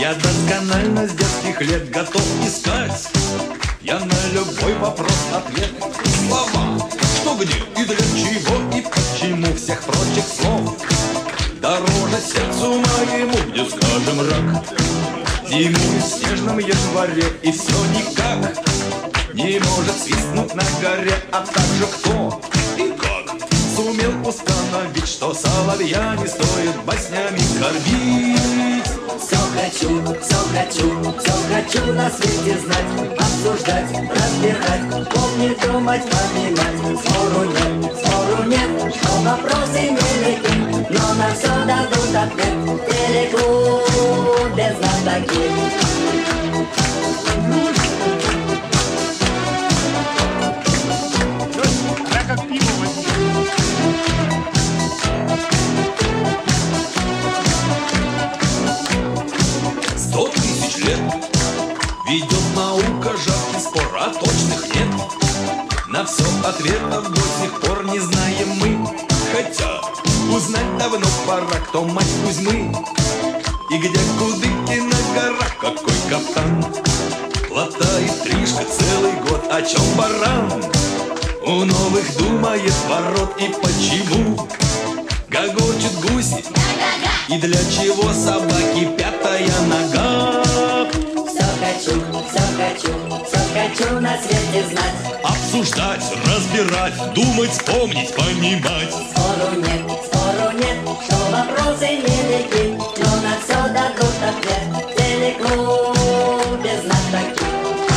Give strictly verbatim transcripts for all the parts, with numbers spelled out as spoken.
Я досконально с детских лет готов искать. Я на любой вопрос ответ. Слова, что, где и для чего и почему всех прочих слов дороже сердцу моему, где, скажем, рак. Зимой в снежном январе и все никак не может свистнуть на горе, а также кто и как сумел установить, что соловья не стоит баснями кормить. Все хочу, все хочу, все хочу на свете знать, обсуждать, разбирать, помнить, думать, понимать. Спору нет, спору нет, что вопросы нелегки, но на все дадут ответ. В телеклубе знатоки. Я как пиво возьму. Сто тысяч лет ведет наука жаркий спор, а точных нет. На все ответов до сих пор не знаем мы. Хотя узнать давно пора, кто мать Кузьмы и где Кудыкина гора. Какой каптан латает стрижка целый год, о чем баран у новых думает ворот. И почему гогочут гуси и для чего собаки пятая нога. Все хочу, все хочу, все хочу на свете знать, Обсуждать, разбирать, думать, вспомнить, понимать. спору нет, спору нет, что вопросы нелегки, но на все дадут ответ. В телеклубе знатоки.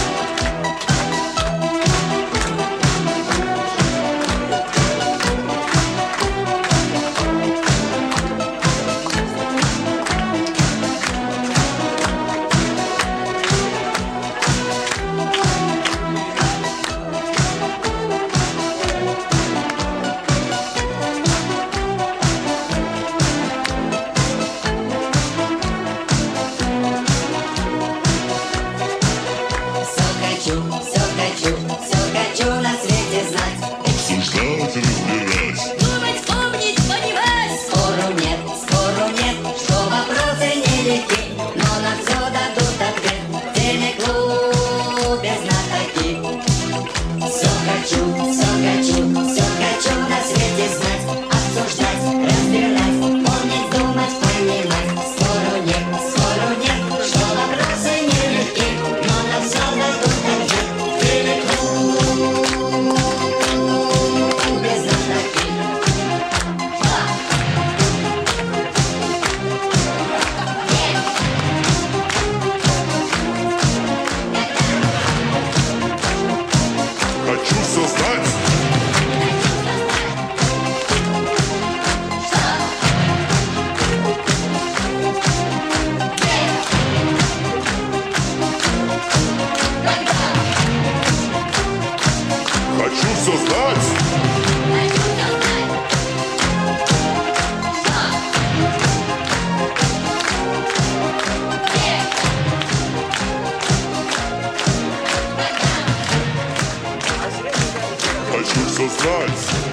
Все хочу, все хочу на свете знать, Обсуждать, разбирать, думать, вспомнить, понимать. Спору нет, спору нет, что вопросы нелегки, но на все дадут ответ. В телеклубе знатоки. Все хочу, все хочу, все хочу на свете знать, обсуждать, разбирать, помнить, думать, понимать. Спору нет, спору нет, что вопросы нелегки, но на все дадут ответ. В телеклубе знатоки. хочу все знать. Хочу все знать. Хочу все знать.